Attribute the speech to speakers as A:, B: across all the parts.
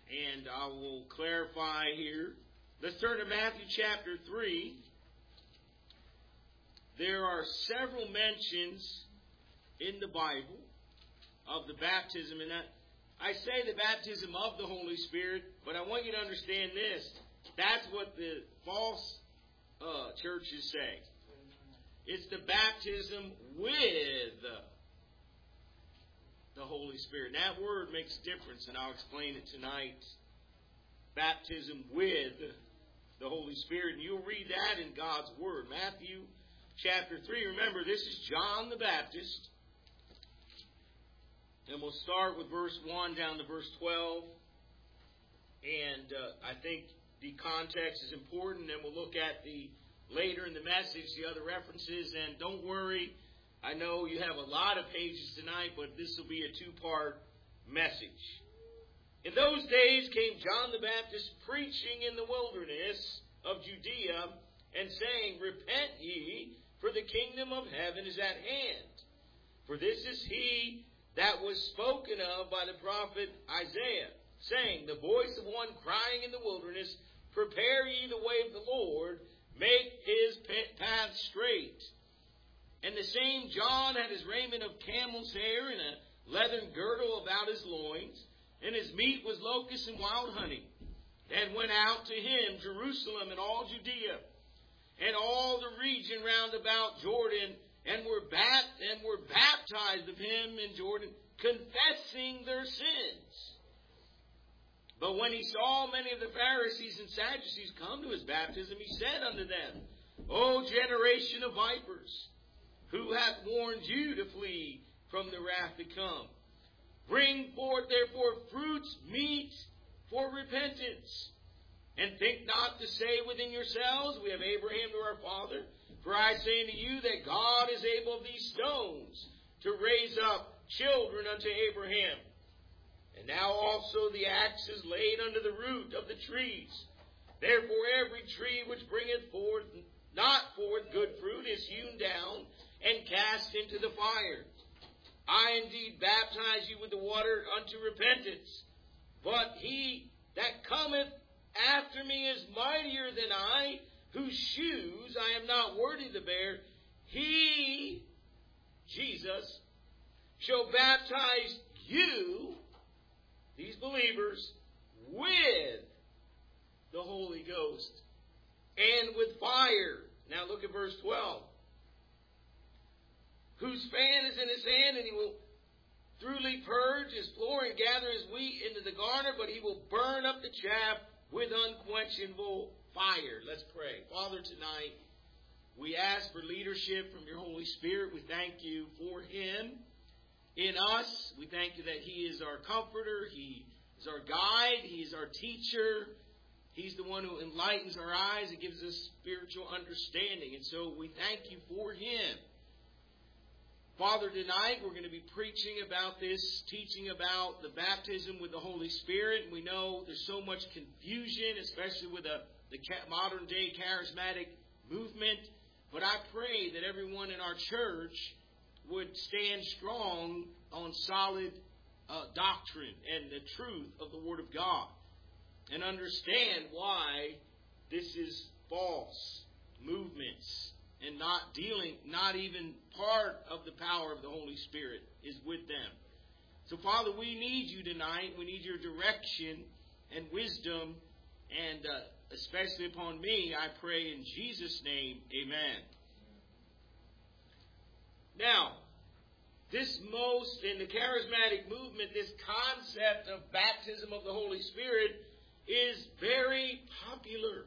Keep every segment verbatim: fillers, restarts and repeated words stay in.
A: And I will clarify here. Let's turn to Matthew chapter three. There are several mentions in the Bible of the baptism. And I, I say the baptism of the Holy Spirit, but I want you to understand this. That's what the false uh, churches say. It's the baptism with the Holy Spirit. And that word makes a difference, and I'll explain it tonight. Baptism with the Holy Spirit. And you'll read that in God's Word. Matthew chapter three. Remember, this is John the Baptist. And we'll start with verse one down to verse twelve. And uh, I think the context is important. And we'll look at the later in the message, the other references. And don't worry, I know you have a lot of pages tonight, but this will be a two-part message. In those days came John the Baptist preaching in the wilderness of Judea and saying, Repent ye, for the kingdom of heaven is at hand. For this is he that was spoken of by the prophet Isaiah, saying, The voice of one crying in the wilderness, Prepare ye the way of the Lord, make his path straight. And the same John had his raiment of camel's hair and a leathern girdle about his loins, and his meat was locusts and wild honey. And went out to him Jerusalem and all Judea, and all the region round about Jordan, and were bat and were baptized of him in Jordan, confessing their sins. But when he saw many of the Pharisees and Sadducees come to his baptism, he said unto them, O generation of vipers, who hath warned you to flee from the wrath to come? Bring forth therefore fruits meet for repentance. And think not to say within yourselves, We have Abraham to our father. For I say unto you that God is able of these stones to raise up children unto Abraham. And now also the axe is laid under the root of the trees. Therefore every tree which bringeth forth not forth good fruit is hewn down and cast into the fire. I indeed baptize you with the water unto repentance. But he that cometh after me is mightier than I, whose shoes I am not worthy to bear. He, Jesus, shall baptize you, these believers, with the Holy Ghost and with fire. Now look at verse twelve. Whose fan is in his hand, and he will thoroughly purge his floor and gather his wheat into the garner, but he will burn up the chaff with unquenchable fire. Let's pray. Father, tonight we ask for leadership from your Holy Spirit. We thank you for him in us. We thank you that he is our comforter. He is our guide. He is our teacher. He's the one who enlightens our eyes and gives us spiritual understanding. And so we thank you for him. Father, tonight we're going to be preaching about this, teaching about the baptism with the Holy Spirit. We know there's so much confusion, especially with the, the modern day charismatic movement. But I pray that everyone in our church would stand strong on solid uh, doctrine and the truth of the Word of God, and understand why this is false movements. And not dealing, not even part of the power of the Holy Spirit is with them. So, Father, we need you tonight. We need your direction and wisdom, and uh, especially upon me, I pray in Jesus' name, amen. Now, this most, in the charismatic movement, this concept of baptism of the Holy Spirit is very popular.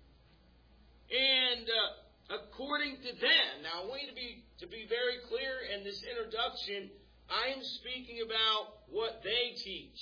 A: And uh, according to them, now I want you to be to be very clear in this introduction, I am speaking about what they teach,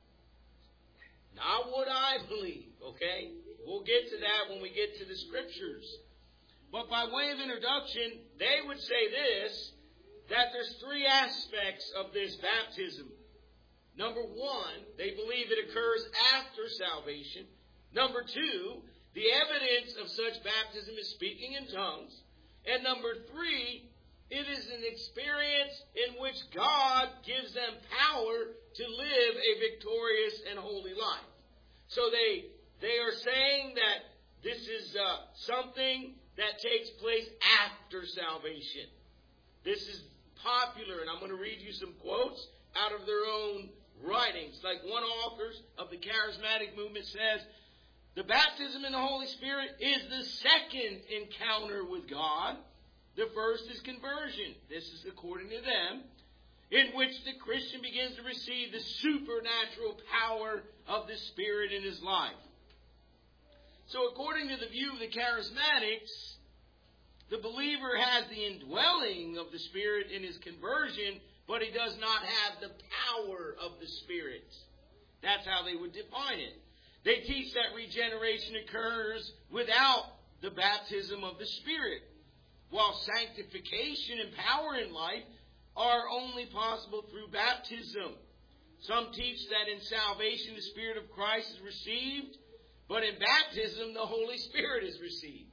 A: not what I believe, okay? We'll get to that when we get to the Scriptures. But by way of introduction, they would say this, that there's three aspects of this baptism. Number one, they believe it occurs after salvation. Number two, the evidence of such baptism is speaking in tongues. And number three, it is an experience in which God gives them power to live a victorious and holy life. So they they are saying that this is uh, something that takes place after salvation. This is popular, and I'm going to read you some quotes out of their own writings. Like one author of the charismatic movement says, the baptism in the Holy Spirit is the second encounter with God. The first is conversion. This is according to them, in which the Christian begins to receive the supernatural power of the Spirit in his life. So according to the view of the charismatics, the believer has the indwelling of the Spirit in his conversion, but he does not have the power of the Spirit. That's how they would define it. They teach that regeneration occurs without the baptism of the Spirit, while sanctification and power in life are only possible through baptism. Some teach that in salvation the Spirit of Christ is received, but in baptism the Holy Spirit is received.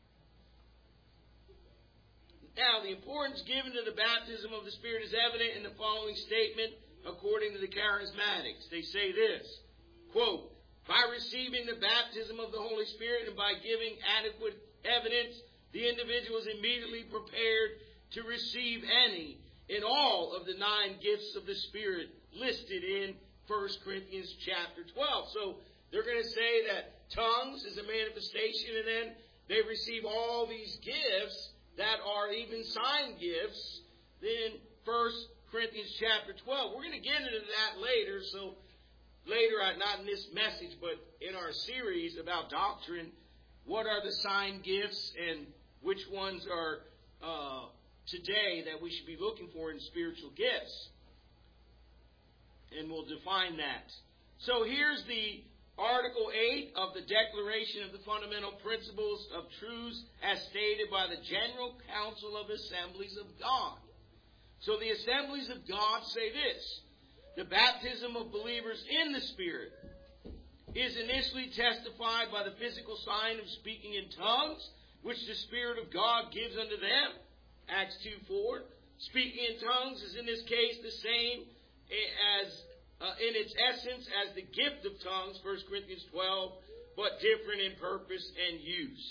A: Now, the importance given to the baptism of the Spirit is evident in the following statement according to the charismatics. They say this, quote, by receiving the baptism of the Holy Spirit and by giving adequate evidence, the individual is immediately prepared to receive any and all of the nine gifts of the Spirit listed in First Corinthians chapter twelve. So they're going to say that tongues is a manifestation, and then they receive all these gifts that are even sign gifts in First Corinthians chapter twelve. We're going to get into that later, so later, not in this message, but in our series about doctrine, what are the sign gifts and which ones are uh, today that we should be looking for in spiritual gifts. And we'll define that. So here's the Article eight of the Declaration of the Fundamental Principles of Truths as stated by the General Council of Assemblies of God. So the Assemblies of God say this: the baptism of believers in the Spirit is initially testified by the physical sign of speaking in tongues, which the Spirit of God gives unto them. Acts two four. Speaking in tongues is in this case the same as Uh, in its essence as the gift of tongues, First Corinthians twelve, but different in purpose and use.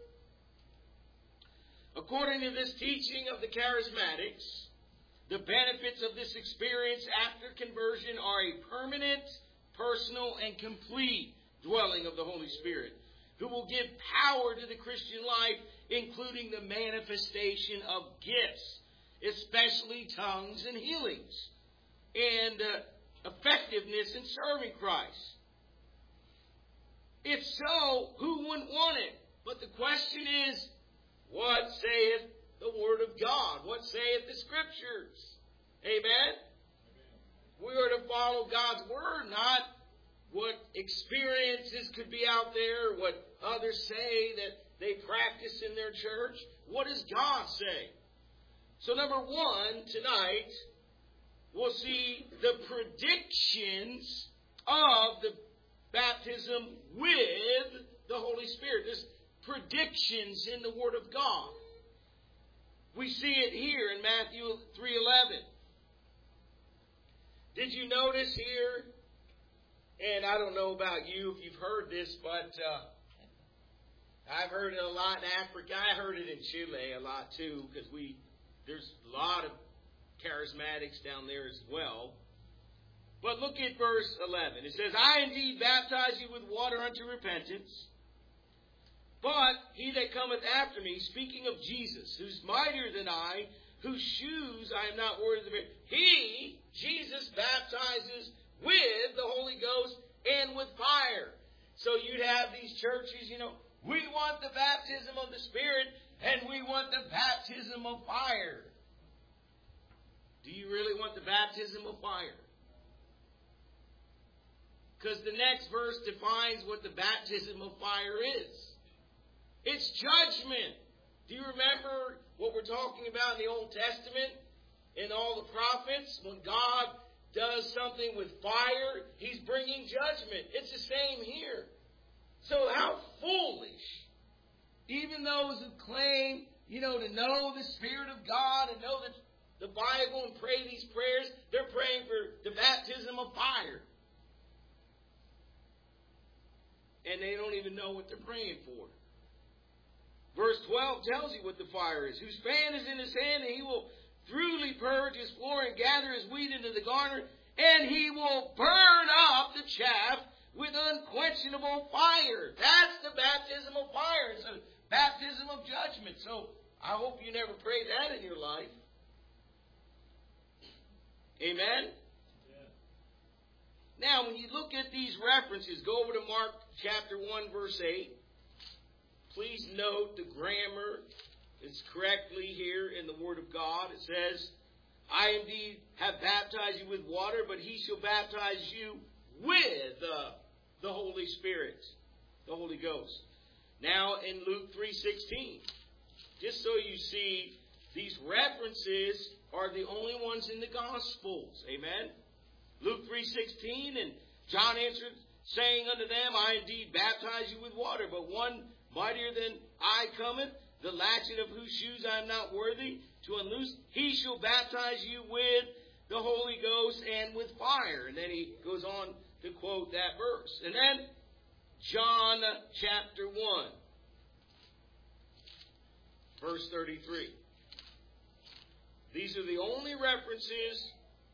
A: According to this teaching of the charismatics, the benefits of this experience after conversion are a permanent, personal, and complete dwelling of the Holy Spirit, who will give power to the Christian life, including the manifestation of gifts, especially tongues and healings, and uh, effectiveness in serving Christ. If so, who wouldn't want it? But the question is, what saith the Word of God? What saith the Scriptures? Amen? We are to follow God's Word, not what experiences could be out there, what others say that they practice in their church. What does God say? So number one, tonight, we'll see the predictions of the baptism with the Holy Spirit. There's predictions in the Word of God. We see it here in Matthew three eleven. Did you notice here, and I don't know about you if you've heard this, but uh, I've heard it a lot in Africa. I heard it in Chile a lot too, because we there's a lot of charismatics down there as well. But look at verse eleven. It says, I indeed baptize you with water unto repentance, but he that cometh after me, speaking of Jesus, who's mightier than I, whose shoes I am not worthy to bear, he, Jesus, baptizes with the Holy Ghost and with fire. So you'd have these churches, you know, we want the baptism of the Spirit and we want the baptism of fire. Do you really want the baptism of fire? Because the next verse defines what the baptism of fire is. It's judgment. Do you remember what we're talking about in the Old Testament? In all the prophets, when God does something with fire, He's bringing judgment. It's the same here. So how foolish. Even those who claim, you know, to know the Spirit of God and know that the Bible and pray these prayers, they're praying for the baptism of fire. and they don't even know what they're praying for. Verse twelve tells you what the fire is. Whose fan is in his hand, and he will thoroughly purge his floor and gather his wheat into the garner, and he will burn up the chaff with unquenchable fire. That's the baptism of fire. It's a baptism of judgment. So I hope you never pray that in your life. Amen? Yeah. Now, when you look at these references, go over to Mark chapter one, verse eight. Please note the grammar is correctly here in the Word of God. It says, I indeed have baptized you with water, but he shall baptize you with uh, the Holy Spirit, the Holy Ghost. Now in Luke three sixteen, just so you see, these references are the only ones in the Gospels. Amen? Luke three sixteen, and John answered, saying unto them, I indeed baptize you with water, but one mightier than I cometh, the latchet of whose shoes I am not worthy to unloose. He shall baptize you with the Holy Ghost and with fire. And then he goes on to quote that verse. And then John chapter one, verse thirty-three. These are the only references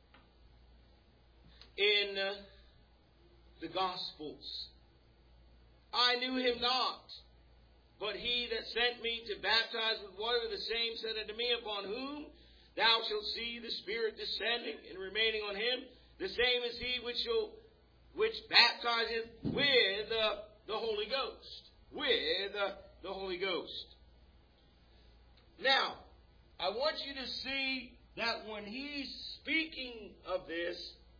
A: in uh, the Gospels. I knew him not, but he that sent me to baptize with water, the same said unto me, upon whom thou shalt see the Spirit descending and remaining on him, the same is he which shall which baptizeth with uh, the Holy Ghost. With uh, the Holy Ghost. Now, I want you to see that when he's speaking of this,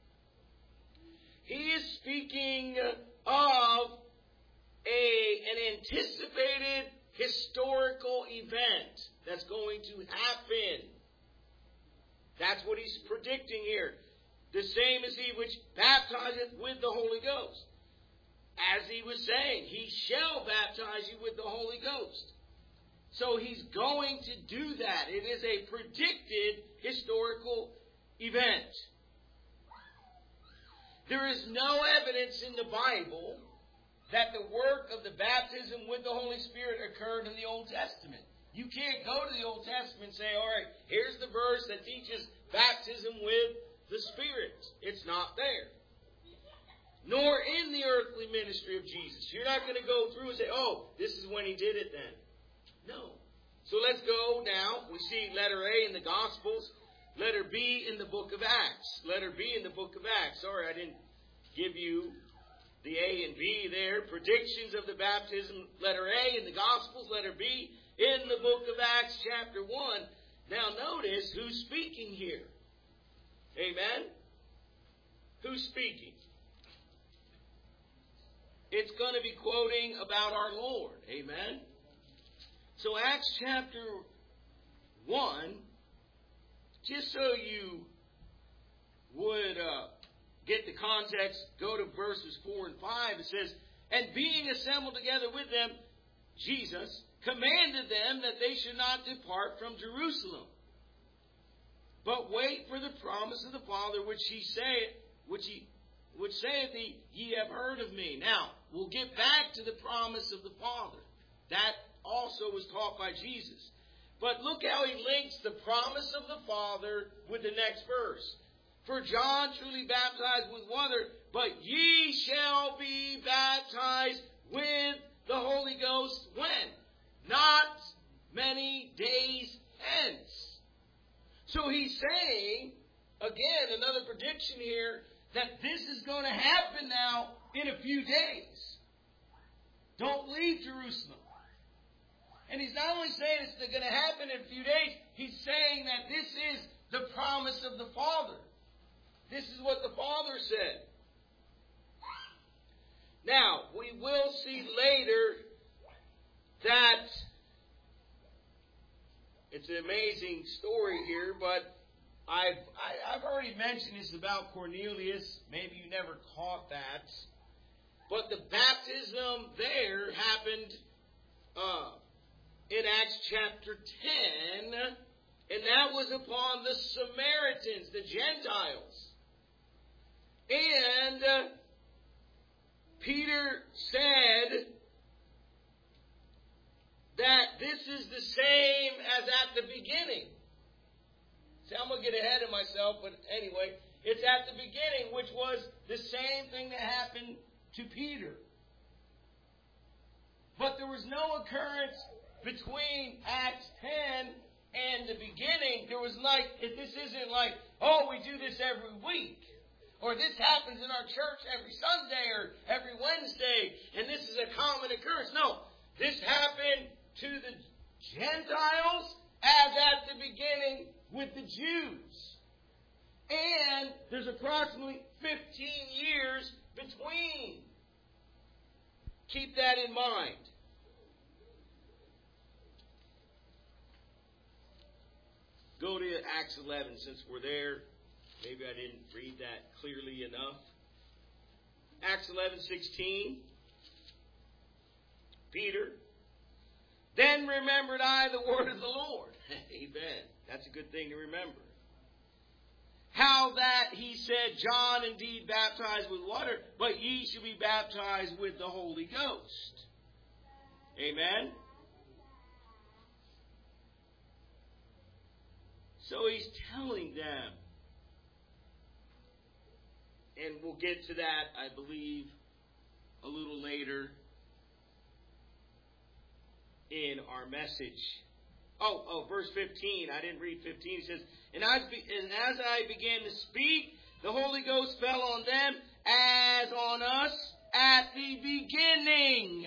A: he is speaking of a, an anticipated historical event that's going to happen. That's what he's predicting here. The same is he which baptizeth with the Holy Ghost. As he was saying, he shall baptize you with the Holy Ghost. So he's going to do that. It is a predicted historical event. There is no evidence in the Bible that the work of the baptism with the Holy Spirit occurred in the Old Testament. You can't go to the Old Testament and say, all right, here's the verse that teaches baptism with the Spirit. It's not there. Nor in the earthly ministry of Jesus. You're not going to go through and say, oh, this is when he did it then. No. So let's go now. We see letter A in the Gospels. Letter B in the book of Acts. Letter B in the book of Acts. Sorry, I didn't give you the A and B there. Predictions of the baptism. Letter A in the Gospels. Letter B in the book of Acts chapter one. Now notice who's speaking here. Amen? Who's speaking? It's going to be quoting about our Lord. Amen? So Acts chapter one, just so you would uh, get the context, go to verses four and five. It says, and being assembled together with them, Jesus commanded them that they should not depart from Jerusalem, but wait for the promise of the Father, which he saith, which he which saith he, ye have heard of me. Now, we'll get back to the promise of the Father. That also was taught by Jesus. But look how he links the promise of the Father with the next verse. For John truly baptized with water, but ye shall be baptized with the Holy Ghost when? Not many days hence. So he's saying, again, another prediction here, that this is going to happen now in a few days. Don't leave Jerusalem. And he's not only saying it's going to happen in a few days, he's saying that this is the promise of the Father. This is what the Father said. Now, we will see later that it's an amazing story here, but I've, I, I've already mentioned this about Cornelius. Maybe you never caught that. But the baptism there happened uh, in Acts chapter ten, and that was upon the Samaritans, the Gentiles. And uh, Peter said that this is the same as at the beginning. See, I'm going to get ahead of myself, but anyway, it's at the beginning, which was the same thing that happened to Peter. But there was no occurrence between Acts ten and the beginning. There was like, this isn't like, oh, we do this every week. Or this happens in our church every Sunday or every Wednesday. And this is a common occurrence. No, this happened to the Gentiles as at the beginning with the Jews. And there's approximately fifteen years between. Keep that in mind. Go to Acts eleven since we're there. Maybe I didn't read that clearly enough. Acts eleven sixteen. Peter. Then remembered I the word of the Lord. Amen. That's a good thing to remember. How that he said, John indeed baptized with water, but ye shall be baptized with the Holy Ghost. Amen. So he's telling them, and we'll get to that, I believe, a little later in our message. Oh, oh, verse fifteen. I didn't read fifteen. He says, and as, and as I began to speak, the Holy Ghost fell on them as on us at the beginning.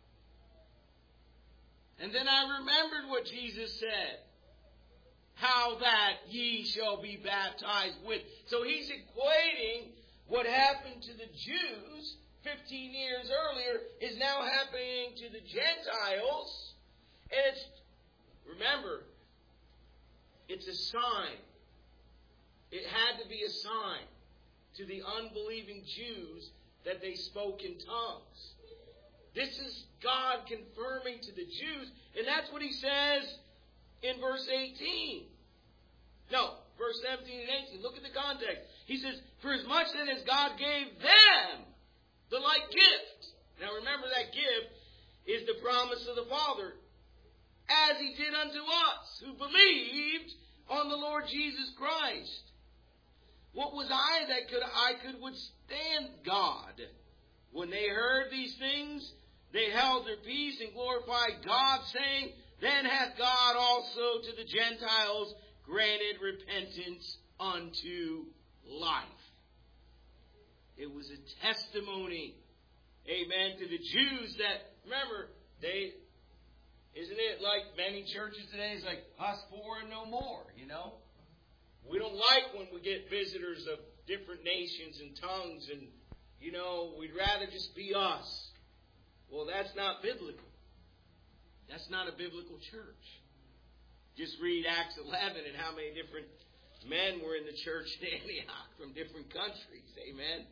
A: And then I remembered what Jesus said. How that ye shall be baptized with. So he's equating what happened to the Jews fifteen years earlier is now happening to the Gentiles. And it's, remember, it's a sign. It had to be a sign to the unbelieving Jews that they spoke in tongues. This is God confirming to the Jews. And that's what he says in verse eighteen. No, verse seventeen and eighteen. Look at the context. He says, for as much then as God gave them the like gift. Now remember that gift is the promise of the Father. As he did unto us who believed on the Lord Jesus Christ. What was I that could I could withstand God? When they heard these things, they held their peace and glorified God, saying, then hath God also to the Gentiles granted repentance unto life. It was a testimony, amen, to the Jews that, remember, they, isn't it like many churches today, it's like us four and no more, you know? We don't like when we get visitors of different nations and tongues and, you know, we'd rather just be us. Well, that's not biblical. That's not a biblical church. Just read Acts eleven and how many different men were in the church in Antioch from different countries. Amen.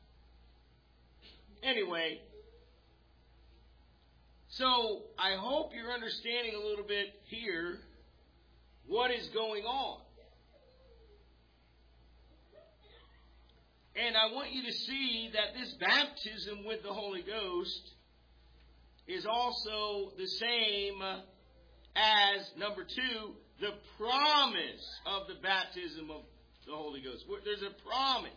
A: Anyway, so I hope you're understanding a little bit here what is going on. And I want you to see that this baptism with the Holy Ghost is also the same as, number two, the promise of the baptism of the Holy Ghost. There's a promise.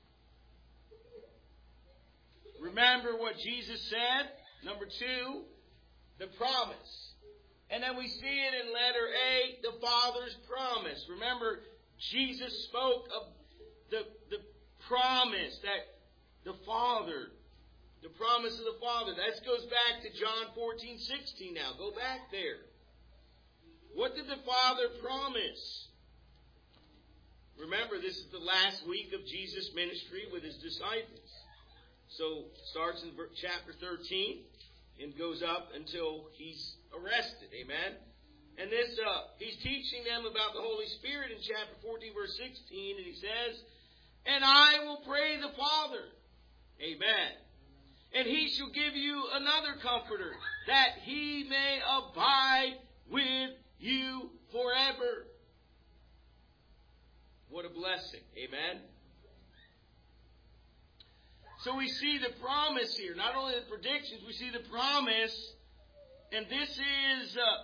A: Remember what Jesus said? Number two, the promise. And then we see it in letter A, the Father's promise. Remember, Jesus spoke of the, the promise that the Father, the promise of the Father. That goes back to John fourteen sixteen now. Go back there. What did the Father promise? Remember, this is the last week of Jesus' ministry with his disciples. So it starts in chapter thirteen and goes up until he's arrested. Amen? And this, uh, he's teaching them about the Holy Spirit in chapter fourteen, verse sixteen. And he says, and I will pray the Father. Amen. And he shall give you another comforter, that he may abide with you forever. What a blessing. Amen. So we see the promise here. Not only the predictions, we see the promise. And this is, uh,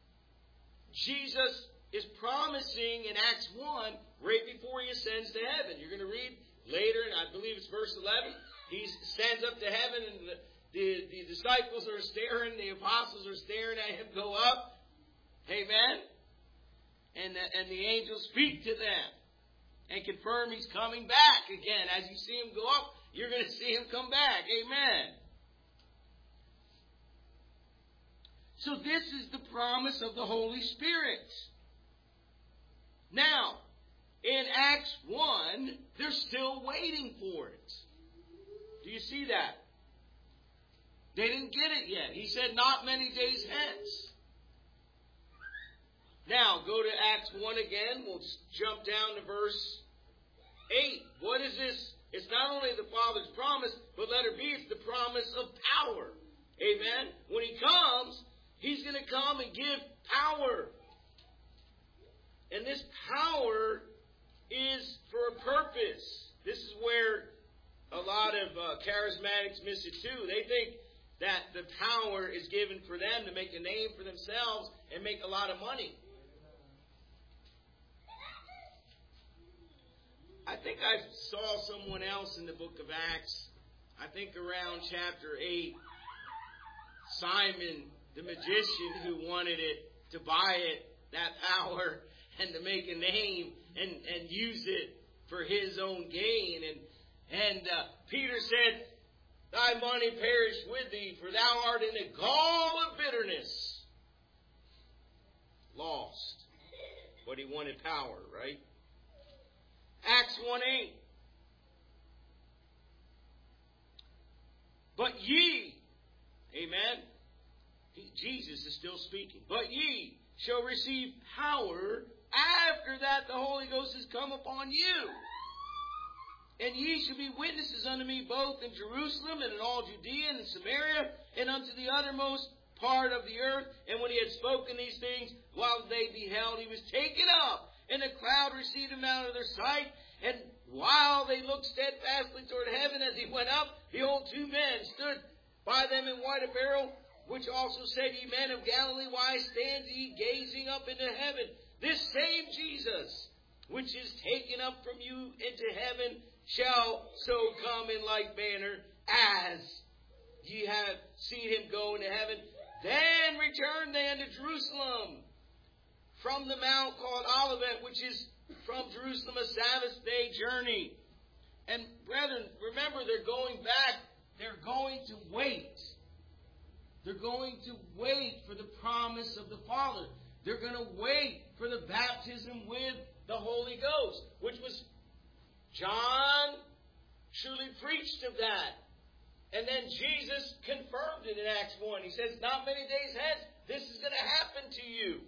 A: Jesus is promising in Acts one, right before he ascends to heaven. You're going to read later, and I believe it's verse eleven. He ascends up to heaven, and the, the, the disciples are staring, the apostles are staring at him go up. Amen? And the, and the angels speak to them and confirm he's coming back again. As you see him go up, you're going to see him come back. Amen. So this is the promise of the Holy Spirit. Now, in Acts one, they're still waiting for it. Do you see that? They didn't get it yet. He said, not many days hence. Now, go to Acts one again. We'll jump down to verse eight. What is this? It's not only the Father's promise, but letter B, it's the promise of power. Amen? When he comes, he's going to come and give power. And this power is for a purpose. This is where a lot of uh, charismatics miss it too. They think that the power is given for them to make a name for themselves and make a lot of money. I think I saw someone else in the book of Acts, I think around chapter eight, Simon the magician who wanted it, to buy it, that power, and to make a name and, and use it for his own gain. And, and uh, Peter said, thy money perish with thee, for thou art in a gall of bitterness. Lost. But he wanted power, right? Acts one eight. But ye, amen, he, Jesus is still speaking. But ye shall receive power after that the Holy Ghost has come upon you. And ye shall be witnesses unto me both in Jerusalem and in all Judea and in Samaria and unto the uttermost part of the earth. And when he had spoken these things, while they beheld, he was taken up, and the cloud received him out of their sight. And while they looked steadfastly toward heaven as he went up, behold, two men stood by them in white apparel, which also said, Ye men of Galilee, why stand ye gazing up into heaven? This same Jesus, which is taken up from you into heaven, shall so come in like manner as ye have seen him go into heaven. Then return they unto Jerusalem from the mount called Olivet, which is from Jerusalem a Sabbath day journey. And brethren, remember, they're going back. They're going to wait. They're going to wait for the promise of the Father. They're going to wait for the baptism with the Holy Ghost, which was John truly preached of that. And then Jesus confirmed it in Acts one. He says, not many days hence, this is going to happen to you.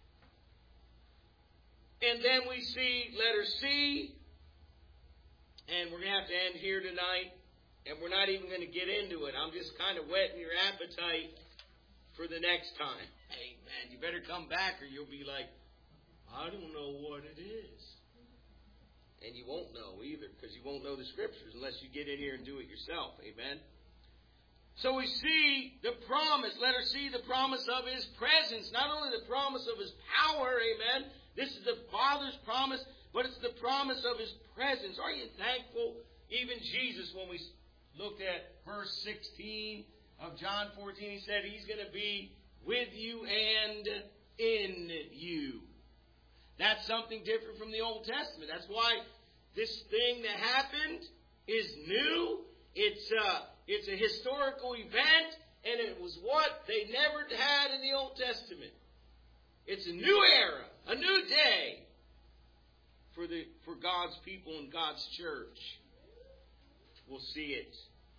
A: And then we see letter C. And we're going to have to end here tonight. And we're not even going to get into it. I'm just kind of whetting your appetite for the next time. Amen. You better come back or you'll be like, I don't know what it is. And you won't know either, because you won't know the Scriptures unless you get in here and do it yourself. Amen. So we see the promise. Letter C, the promise of his presence. Not only the promise of his power. Amen. This is the Father's promise, but it's the promise of his presence. Are you thankful? Even Jesus, when we looked at verse sixteen of John fourteen, he said he's going to be with you and in you. That's something different from the Old Testament. That's why this thing that happened is new. It's a, it's a historical event, and it was what they never had in the Old Testament. It's a new era, a new day for the for God's people and God's church. We'll see it.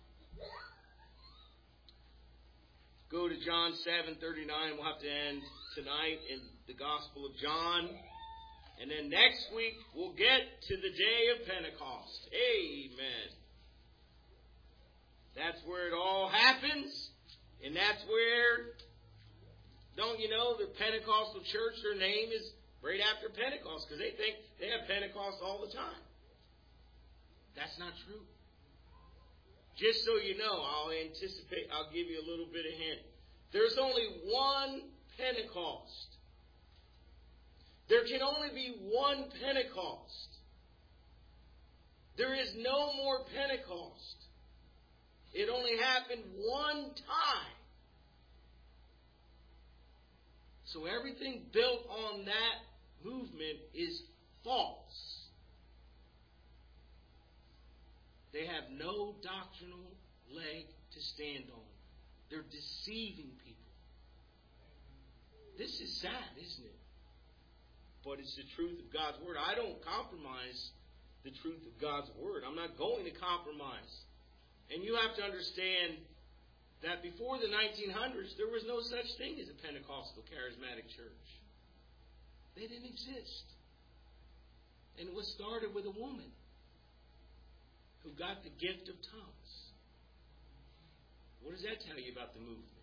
A: Go to John seven thirty-nine. We'll have to end tonight in the Gospel of John. And then next week, we'll get to the day of Pentecost. Amen. That's where it all happens. And that's where, don't you know, the Pentecostal church, their name is right after Pentecost, because they think they have Pentecost all the time. That's not true. just so you know, I'll anticipate, I'll give you a little bit of hint. There's only one Pentecost. There can only be one Pentecost. There is no more Pentecost. It only happened one time. So everything built on that movement is false. They have no doctrinal leg to stand on. They're deceiving people. This is sad, isn't it? But it's the truth of God's Word. I don't compromise the truth of God's Word. I'm not going to compromise. And you have to understand that before the nineteen hundreds, there was no such thing as a Pentecostal charismatic church. They didn't exist. And it was started with a woman who got the gift of tongues. What does that tell you about the movement?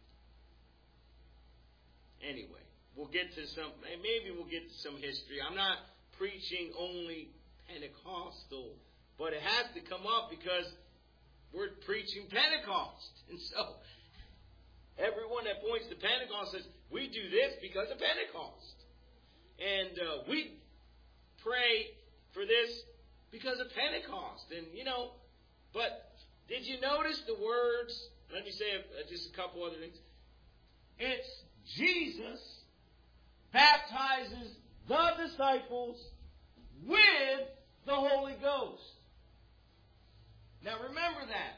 A: Anyway, we'll get to some, maybe we'll get to some history. I'm not preaching only Pentecostal, but it has to come up because we're preaching Pentecost. And so, everyone that points to Pentecost says, we do this because of Pentecost. And uh, we pray for this because of Pentecost. And, you know, but did you notice the words? Let me say uh, just a couple other things. It's Jesus baptizes the disciples with the Holy Ghost. Now remember that.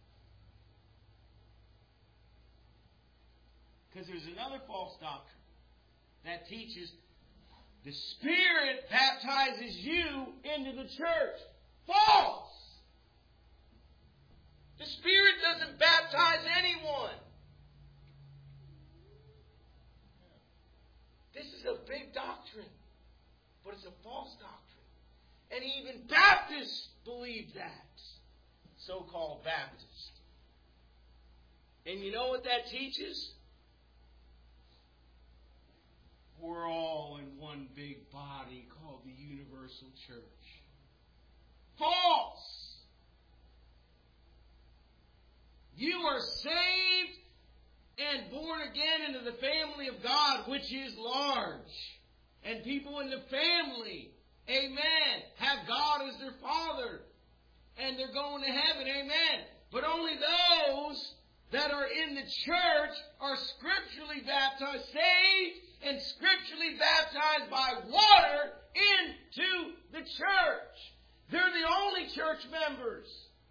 A: Because there's another false doctrine that teaches the Spirit baptizes you into the church. False! The Spirit doesn't baptize anyone. This is a big doctrine, but it's a false doctrine. And even Baptists believe that. So-called Baptist. And you know what that teaches? We're all in one big body called the Universal Church. False! You are saved and born again into the family of God, which is large. And people in the family, amen, have God as their Father. And they're going to heaven, amen. But only those that are in the church are scripturally baptized, saved, and scripturally baptized by water into the church. They're the only church members.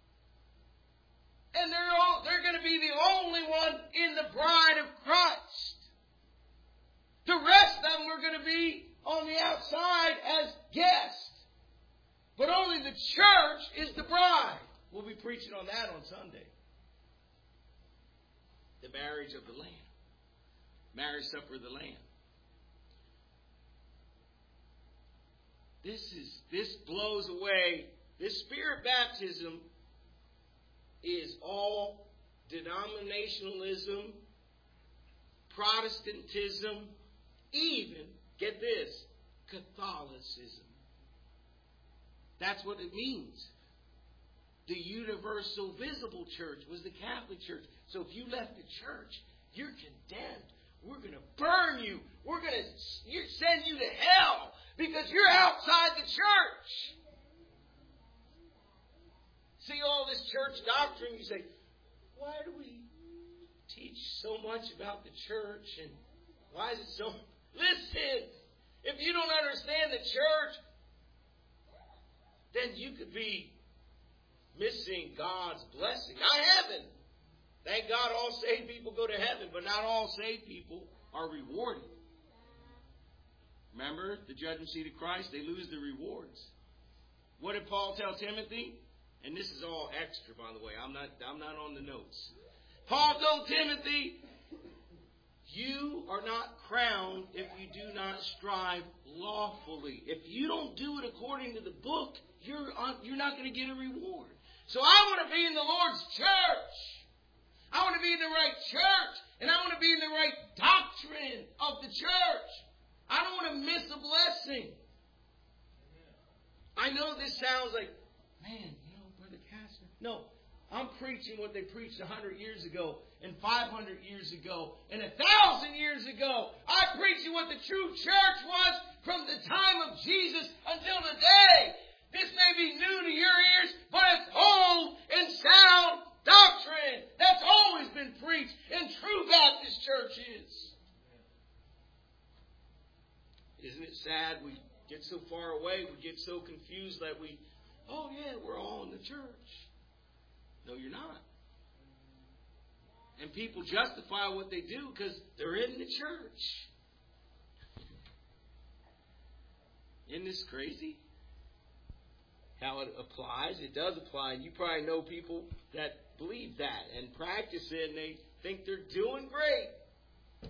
A: And they're all, they're going to be the only one in the bride of Christ. The rest of them are going to be on the outside as guests. But only the church is the bride. We'll be preaching on that on Sunday. The marriage of the Lamb. Marriage supper of the Lamb. This is this blows away. This Spirit baptism is all denominationalism, Protestantism, even, get this, Catholicism. That's what it means. The universal visible church was the Catholic Church. So if you left the church, you're condemned. We're going to burn you. We're going to send you to hell because you're outside the church. See all this church doctrine, you say, why do we teach so much about the church? And why is it so... Listen, if you don't understand the church, then you could be missing God's blessing. Not heaven. Thank God all saved people go to heaven, but not all saved people are rewarded. Remember the judgment seat of Christ? They lose the rewards. What did Paul tell Timothy? And this is all extra, by the way. I'm not, I'm not on the notes. Paul told Timothy, you are not crowned if you do not strive lawfully. If you don't do it according to the book, you're, on, you're not going to get a reward. So I want to be in the Lord's church. I want to be in the right church. And I want to be in the right doctrine of the church. I don't want to miss a blessing. I know this sounds like, man, you know, Brother Casper. No, I'm preaching what they preached a hundred years ago and five hundred years ago and a thousand years ago. I'm preaching what the true church was from the time of Jesus until today. This may be new to your ears, but it's old and sound doctrine that's always been preached in true Baptist churches. Isn't it sad we get so far away, we get so confused that we, oh yeah, we're all in the church. No, you're not. And people justify what they do because they're in the church. Isn't this crazy? How it applies? It does apply. And you probably know people that believe that and practice it and they think they're doing great.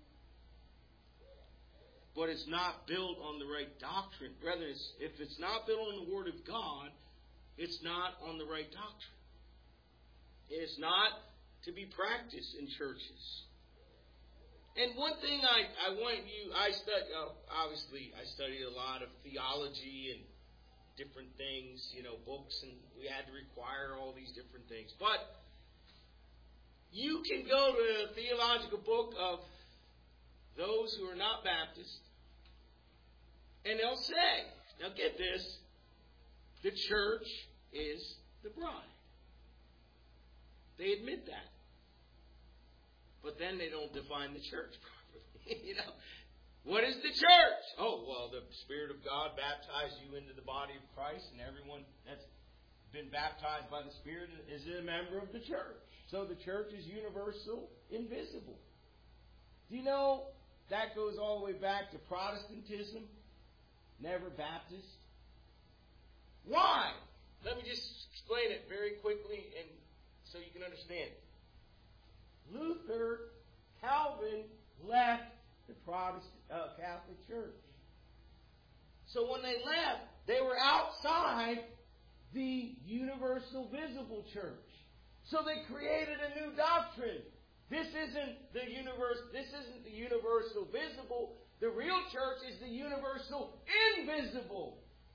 A: But it's not built on the right doctrine. Rather, it's, if it's not built on the Word of God, it's not on the right doctrine. It's not to be practiced in churches. And one thing I, I want you, I study, uh, obviously I studied a lot of theology and different things, you know, books, and we had to require all these different things. But you can go to a theological book of those who are not Baptist, and they'll say, now get this, the church is the bride. They admit that. But then they don't define the church properly. You know, what is the church? Oh, well, the Spirit of God baptized you into the body of Christ, and everyone that's been baptized by the Spirit is a member of the church. So the church is universal, invisible. Do you know that goes all the way back to Protestantism? Never Baptist. Why? Let me just explain it very quickly and so you can understand. Luther, Calvin left the Protestant uh, Catholic Church. So when they left, they were outside the universal visible church. So they created a new doctrine. This isn't the universe. This isn't the universal visible. The real church is the universal invisible.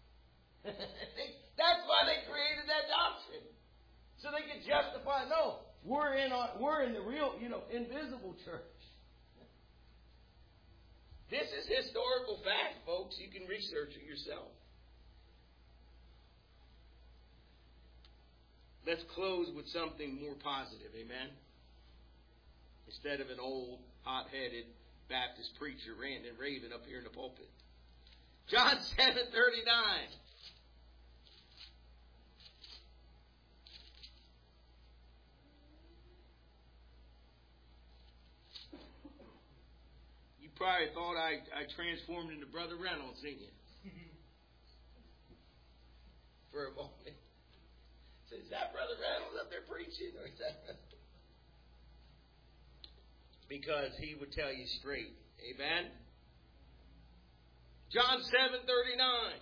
A: That's why they created that doctrine. So they could justify, no, we're in on, we're in the real, you know, invisible church. This is historical fact, folks. You can research it yourself. Let's close with something more positive, amen? Instead of an old, hot-headed Baptist preacher ranting and raving up here in the pulpit. John seven thirty-nine. You probably thought I, I transformed into Brother Reynolds, didn't you? For a moment. So is that Brother Reynolds up there preaching? Or is that... Because he would tell you straight. Amen? John seven thirty-nine.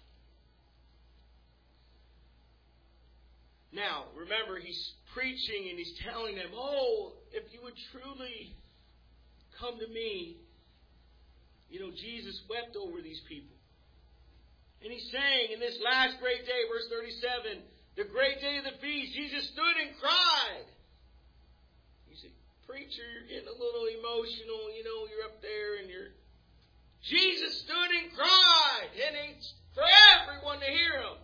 A: Now, remember, he's preaching and he's telling them, oh, if you would truly come to me, you know, Jesus wept over these people. And he's saying in this last great day, verse thirty-seven, the great day of the feast, Jesus stood and cried. You say, preacher, you're getting a little emotional, you know, you're up there and you're... Jesus stood and cried, and it's for everyone to hear him.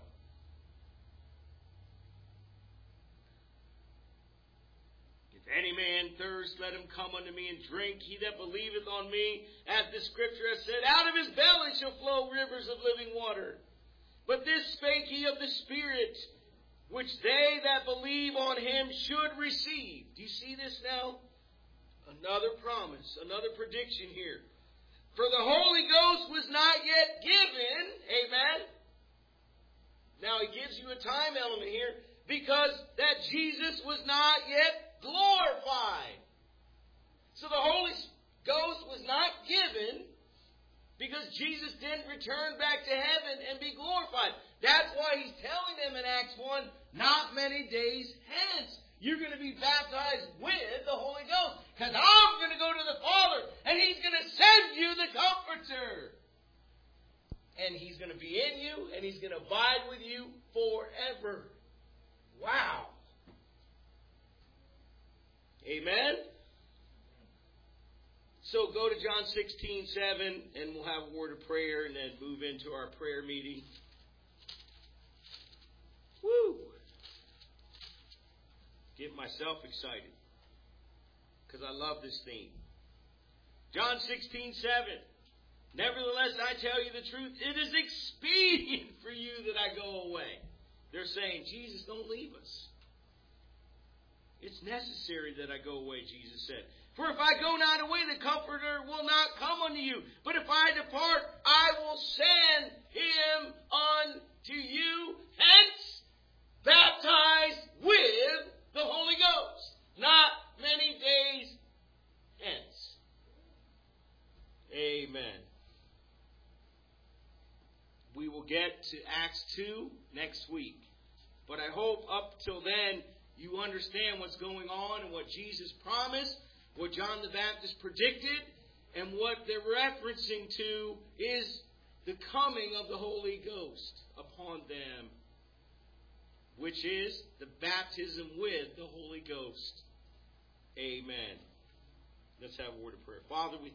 A: If any man thirst, let him come unto me and drink. He that believeth on me, as the Scripture has said, out of his belly shall flow rivers of living water. But this spake he of the Spirit, which they that believe on him should receive. Do you see this now? Another promise, another prediction here. For the Holy Ghost was not yet given. Amen. Now he gives you a time element here because that Jesus was not yet glorified. So the Holy Ghost was not given because Jesus didn't return back to heaven and be glorified. That's why he's telling them in Acts one, not many days hence, you're going to be baptized with the Holy Ghost. Because I'm going to go to the Father, and he's going to send you the Comforter. And he's going to be in you, and he's going to abide with you forever. Wow. Amen? So go to John sixteen seven, and we'll have a word of prayer and then move into our prayer meeting. Woo! Get myself excited, because I love this theme. John sixteen seven. Nevertheless, I tell you the truth, it is expedient for you that I go away. They're saying, Jesus, don't leave us. It's necessary that I go away, Jesus said. For if I go not away, the Comforter will not come unto you. But if I depart, I will send him unto you. Hence, baptized with the Holy Ghost. Not many days hence. Amen. We will get to Acts two next week. But I hope up till then you understand what's going on and what Jesus promised, what John the Baptist predicted, and what they're referencing to is the coming of the Holy Ghost upon them, which is the baptism with the Holy Ghost. Amen. Let's have a word of prayer. Father, we